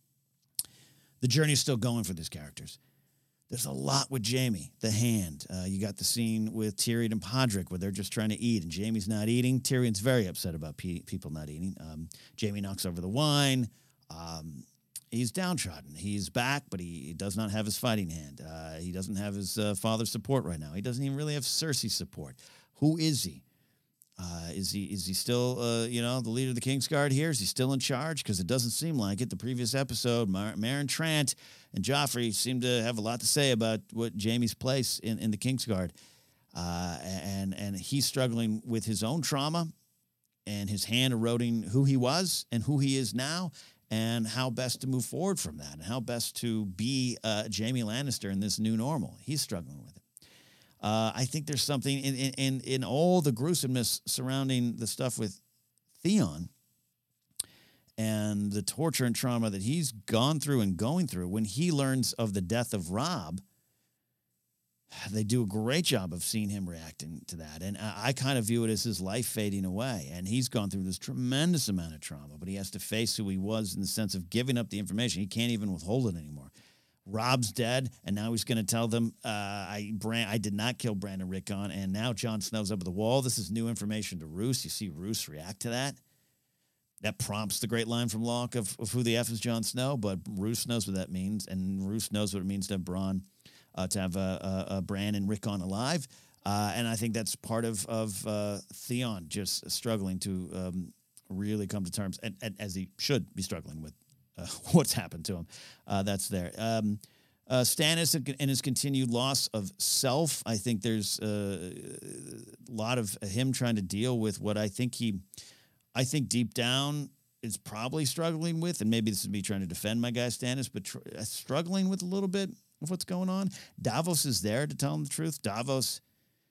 The journey's still going for these characters. There's a lot with Jaime, the Hand. You got the scene with Tyrion and Podrick where they're just trying to eat, and Jaime's not eating. Tyrion's very upset about people not eating. Jaime knocks over the wine. He's downtrodden. He's back, but he does not have his fighting hand. He doesn't have his father's support right now. He doesn't even really have Cersei's support. Who is he? Is he still, the leader of the Kingsguard here? Is he still in charge? Because it doesn't seem like it. The previous episode, Meryn Trant and Joffrey seemed to have a lot to say about what Jaime's place in the Kingsguard. And he's struggling with his own trauma and his hand eroding who he was and who he is now, and how best to move forward from that, and how best to be Jaime Lannister in this new normal. He's struggling with it. I think there's something in all the gruesomeness surrounding the stuff with Theon and the torture and trauma that he's gone through and going through. When he learns of the death of Robb, they do a great job of seeing him reacting to that. And I kind of view it as his life fading away. And he's gone through this tremendous amount of trauma, but he has to face who he was in the sense of giving up the information. He can't even withhold it anymore. Robb's dead, and now he's going to tell them, I did not kill Brandon Rickon, and now Jon Snow's up at the wall. This is new information to Roose. You see Roose react to that. That prompts the great line from Locke of who the F is Jon Snow, but Roose knows what that means, and Roose knows what it means to have Bronn, to have Bran and Rickon alive. And I think that's part of Theon just struggling to really come to terms, and as he should be struggling with what's happened to him. That's there. Stannis and his continued loss of self. I think there's a lot of him trying to deal with what I think deep down is probably struggling with, and maybe this is me trying to defend my guy Stannis, but struggling with a little bit of what's going on. Davos is there to tell him the truth. Davos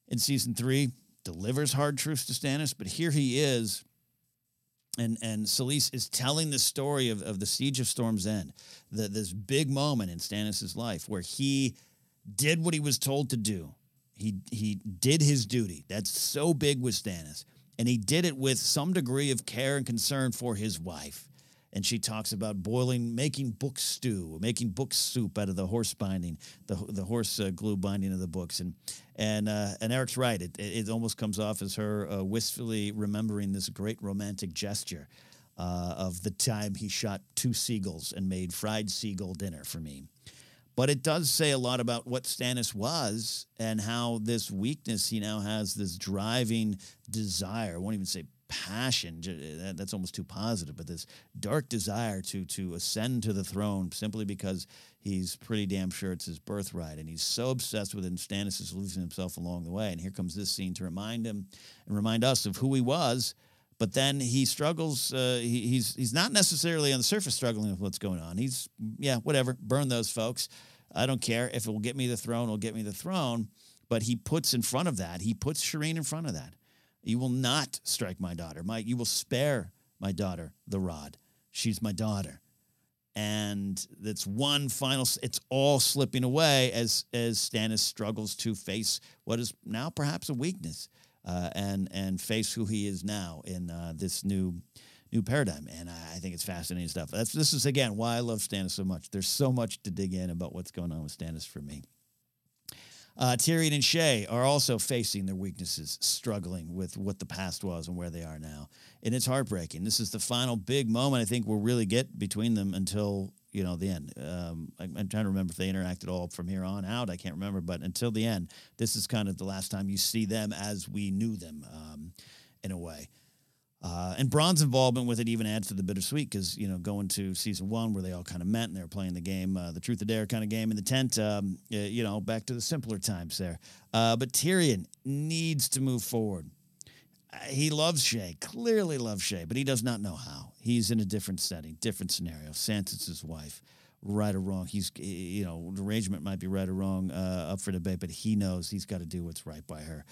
in season 3, delivers hard truths to Stannis, but here he is, and Selyse is telling the story of the Siege of Storm's End, this big moment in Stannis' life where he did what he was told to do. He did his duty. That's so big with Stannis. And he did it with some degree of care and concern for his wife. And she talks about making book stew, making book soup out of the horse binding, the horse glue binding of the books. And Eric's right. It almost comes off as her wistfully remembering this great romantic gesture of the time he shot 2 seagulls and made fried seagull dinner for me. But it does say a lot about what Stannis was and how this weakness, he now has this driving desire. I won't even say passion. That's almost too positive, but this dark desire to ascend to the throne simply because he's pretty damn sure it's his birthright. And he's so obsessed with it, and Stannis is losing himself along the way. And here comes this scene to remind him and remind us of who he was. But then he struggles. He's not necessarily on the surface struggling with what's going on. He's, whatever, burn those folks. I don't care. If it will get me the throne, it'll get me the throne. But he puts Shireen in front of that. You will not strike my daughter. You will spare my daughter the rod. She's my daughter. And that's one final, it's all slipping away as Stannis struggles to face what is now perhaps a weakness. And face who he is now in this new paradigm. And I think it's fascinating stuff. This is, again, why I love Stannis so much. There's so much to dig in about what's going on with Stannis for me. Tyrion and Shae are also facing their weaknesses, struggling with what the past was and where they are now. And it's heartbreaking. This is the final big moment I think we'll really get between them until, the end. I'm trying to remember if they interact at all from here on out. I can't remember. But until the end, this is kind of the last time you see them as we knew them in a way. And Bronn's involvement with it even adds to the bittersweet because, going to season 1 where they all kind of met and they were playing the game, the Truth or Dare kind of game in the tent, back to the simpler times there. But Tyrion needs to move forward. He loves Shae, clearly loves Shae, but he does not know how. He's in a different setting, different scenario. Sansa's his wife. Right or wrong, the arrangement might be right or wrong, up for debate, but he knows he's got to do what's right by her.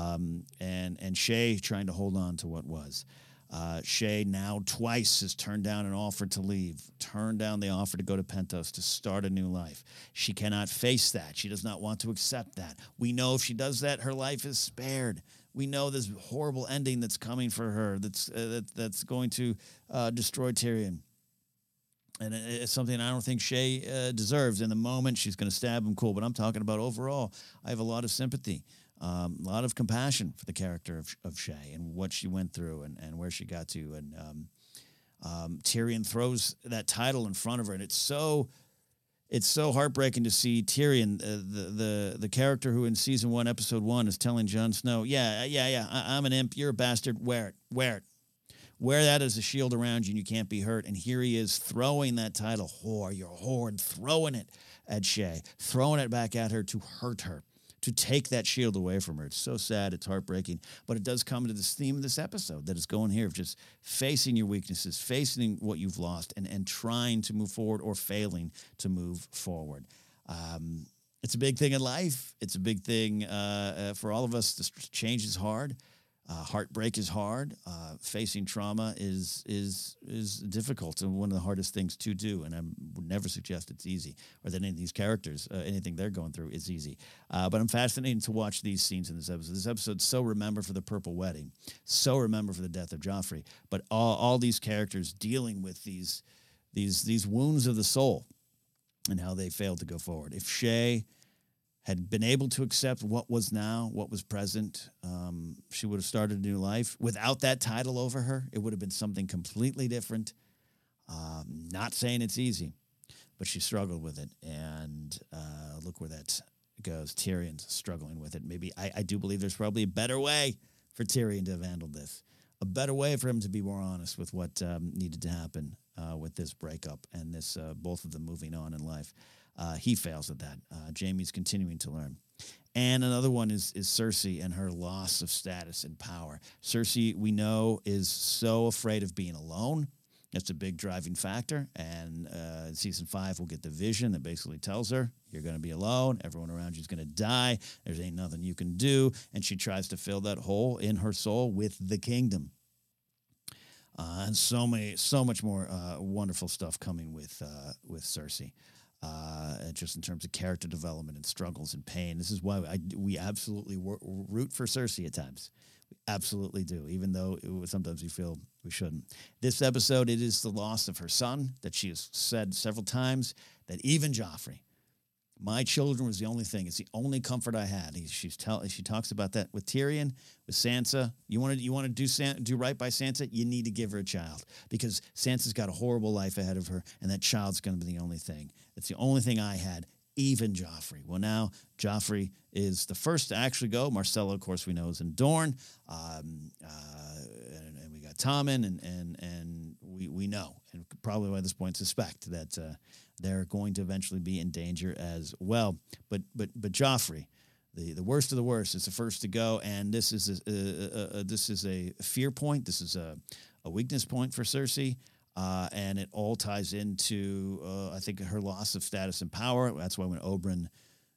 And Shae trying to hold on to what was. Shae now twice has turned down an offer to leave, turned down the offer to go to Pentos to start a new life. She cannot face that. She does not want to accept that. We know if she does that, her life is spared. We know this horrible ending that's coming for her, that's going to destroy Tyrion. And it's something I don't think Shae deserves. In the moment, she's going to stab him, cool. But I'm talking about overall. I have a lot of sympathy, a lot of compassion for the character of Shae and what she went through and where she got to. And Tyrion throws that title in front of her, and it's so heartbreaking to see Tyrion, the character who in season 1, episode 1, is telling Jon Snow, I'm an imp, you're a bastard, wear it. Wear that as a shield around you and you can't be hurt. And here he is throwing that title, whore, you're a whore, and throwing it at Shae, throwing it back at her to hurt her, to take that shield away from her. It's so sad, it's heartbreaking. But it does come to this theme of this episode that is going here of just facing your weaknesses, facing what you've lost, and trying to move forward or failing to move forward. It's a big thing in life. It's a big thing for all of us. This change is hard. Heartbreak is hard. Facing trauma is difficult and one of the hardest things to do. And I would never suggest it's easy or that any of these characters, anything they're going through is easy. But I'm fascinated to watch these scenes in this episode. This episode's so remembered for the Purple Wedding, so remembered for the death of Joffrey. But all these characters dealing with these wounds of the soul and how they failed to go forward. If Shae had been able to accept what was now, what was present, she would have started a new life. Without that title over her, it would have been something completely different. Not saying it's easy, but she struggled with it. And look where that goes. Tyrion's struggling with it. Maybe I do believe there's probably a better way for Tyrion to have handled this. A better way for him to be more honest with what needed to happen with this breakup and this both of them moving on in life. He fails at that. Jaime's continuing to learn. And another one is Cersei and her loss of status and power. Cersei, we know, is so afraid of being alone That's a big driving factor. And in season 5, we'll get the vision that basically tells her, you're going to be alone. Everyone around you is going to die. There ain't nothing you can do. And she tries to fill that hole in her soul with the kingdom. And so much more wonderful stuff coming with Cersei. Just in terms of character development and struggles and pain. This is why we absolutely root for Cersei at times. We absolutely do, even though sometimes we feel we shouldn't. This episode, it is the loss of her son that she has said several times, that even Joffrey, my children was the only thing. It's the only comfort I had. She talks about that with Tyrion, with Sansa. You want to do right by Sansa? You need to give her a child, because Sansa's got a horrible life ahead of her, and that child's going to be the only thing. It's the only thing I had. Even Joffrey. Well, now Joffrey is the first to actually go. Marcella, of course, we know is in Dorne, and we got Tommen, and we know, and probably by this point suspect that they're going to eventually be in danger as well. But Joffrey, the worst of the worst, is the first to go, and this is a fear point. This is a weakness point for Cersei. And it all ties into, I think, her loss of status and power. That's why when Oberyn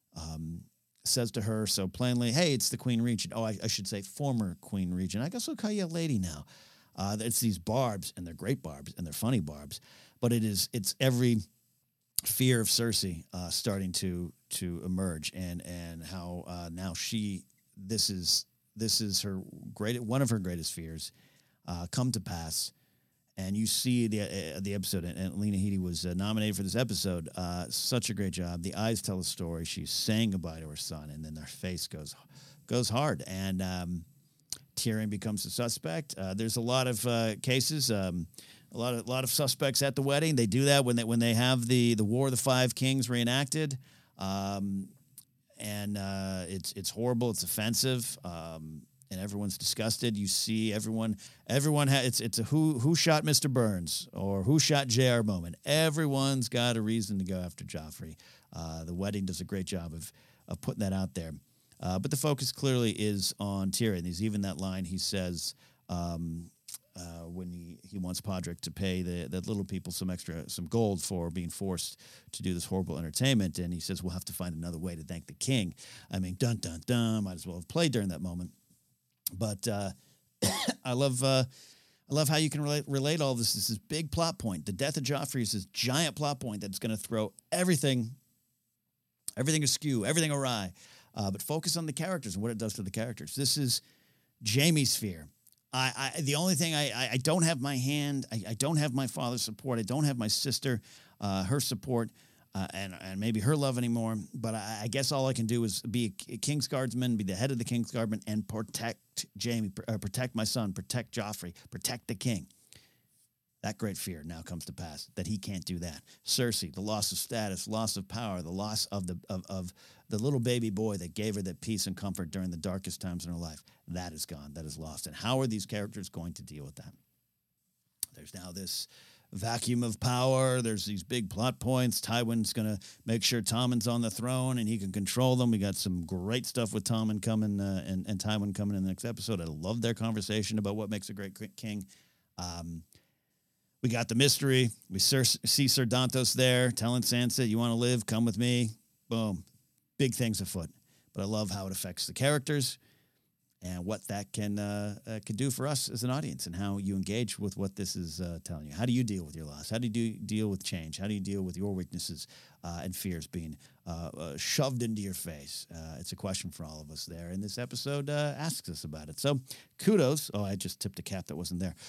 says to her so plainly, hey, it's the Queen Regent. Oh, I should say former Queen Regent. I guess I'll call you a lady now. It's these barbs, and they're great barbs, and they're funny barbs. But it's every fear of Cersei starting to emerge, and how now this is her one of her greatest fears come to pass. And you see the episode, and Lena Headey was nominated for this episode. Such a great job. The eyes tell a story. She's saying goodbye to her son, and then their face goes hard. And Tyrion becomes a suspect. There's a lot of cases, a lot of suspects at the wedding. They do that when they have the War of the Five Kings reenacted, and it's horrible. It's offensive. And everyone's disgusted. You see everyone it's a who shot Mr. Burns or who shot JR moment. Everyone's got a reason to go after Joffrey. The wedding does a great job of putting that out there. But the focus clearly is on Tyrion. There's even that line he says when he wants Podrick to pay the little people some gold for being forced to do this horrible entertainment, and he says we'll have to find another way to thank the king. I mean, dun dun dun. Might as well have played during that moment. But I love how you can relate all this. This is big plot point. The death of Joffrey is this giant plot point that's going to throw everything askew, everything awry. But focus on the characters and what it does to the characters. This is Jaime's fear. The only thing I don't have my hand. I don't have my father's support. I don't have my sister, her support. And maybe her love anymore, but I guess all I can do is be a King's Guardsman, be the head of the King's Guardsmen, and protect Jaime, protect my son, protect Joffrey, protect the king. That great fear now comes to pass, that he can't do that. Cersei, the loss of status, loss of power, the loss of the little baby boy that gave her that peace and comfort during the darkest times in her life, that is gone, that is lost. And how are these characters going to deal with that? There's now this vacuum of power. There's these big plot points. Tywin's going to make sure Tommen's on the throne and he can control them. We got some great stuff with Tommen coming and Tywin coming in the next episode. I love their conversation about what makes a great king. We got the mystery. We see Ser Dantos there telling Sansa, you want to live? Come with me. Boom. Big things afoot. But I love how it affects the characters and what that can do for us as an audience, and how you engage with what this is telling you. How do you deal with your loss? How do you deal with change? How do you deal with your weaknesses and fears being shoved into your face? It's a question for all of us there, and this episode asks us about it. So kudos. Oh, I just tipped a cap that wasn't there.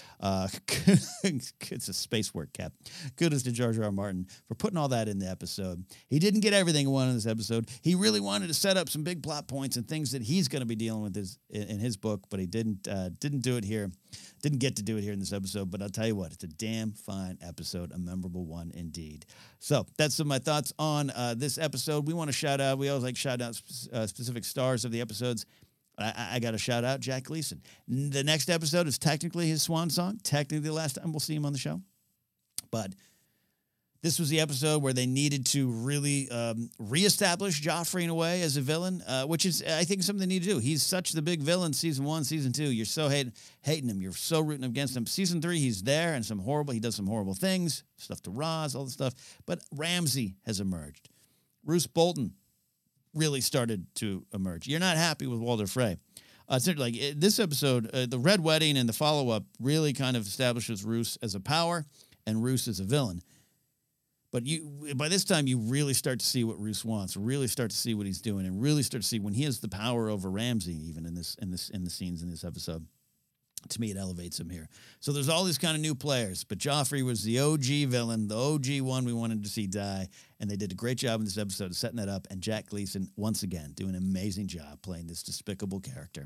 It's a space work cap. Kudos to George R. Martin for putting all that in the episode. He didn't get everything he wanted in this episode. He really wanted to set up some big plot points and things that he's going to be dealing with in his book, but he didn't do it here. Didn't get to do it here in this episode, but I'll tell you what, it's a damn fine episode, a memorable one indeed. So that's some of my thoughts on this episode. We want to shout out, we always like shout out specific stars of the episodes. I got to shout out Jack Gleason. The next episode is technically his swan song, technically the last time we'll see him on the show. But This was the episode where they needed to really reestablish Joffrey in a way as a villain, which is, I think, something they need to do. He's such the big villain, season 1, season 2. You're so hating him. You're so rooting against him. Season 3, he's there and he does some horrible things, stuff to Roz, all the stuff. But Ramsay has emerged. Roose Bolton really started to emerge. You're not happy with Walder Frey. It's like this episode, the Red Wedding and the follow-up really kind of establishes Roose as a power and Roose as a villain. But by this time, you really start to see what Roose wants, really start to see what he's doing, and really start to see when he has the power over Ramsay, even in the scenes in this episode. To me, it elevates him here. So there's all these kind of new players, but Joffrey was the OG villain, the OG one we wanted to see die, and they did a great job in this episode of setting that up. And Jack Gleeson, once again, doing an amazing job playing this despicable character.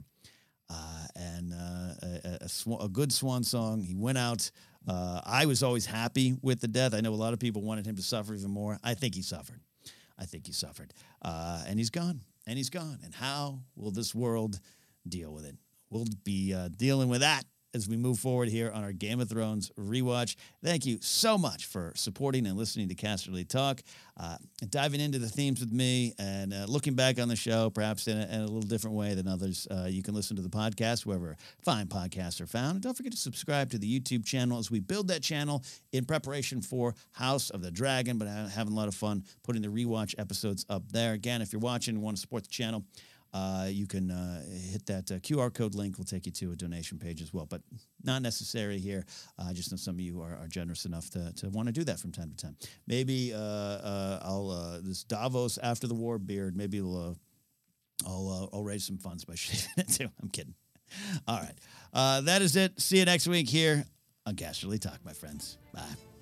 A good swan song. He went out. I was always happy with the death. I know a lot of people wanted him to suffer even more. I think he suffered. And he's gone. And how will this world deal with it? We'll be dealing with that as we move forward here on our Game of Thrones rewatch. Thank you so much for supporting and listening to Casterly Talk, and diving into the themes with me and looking back on the show, perhaps in a little different way than others. You can listen to the podcast wherever fine podcasts are found. And don't forget to subscribe to the YouTube channel as we build that channel in preparation for House of the Dragon, but I'm having a lot of fun putting the rewatch episodes up there. Again, if you're watching and want to support the channel, you can hit that QR code link. Will take you to a donation page as well, but not necessary here. I just know some of you are generous enough to want to do that from time to time. Maybe I'll this Davos after the war beard. Maybe I'll raise some funds by shaving it too. I'm kidding. All right, that is it. See you next week here on Casterly Talk, my friends. Bye.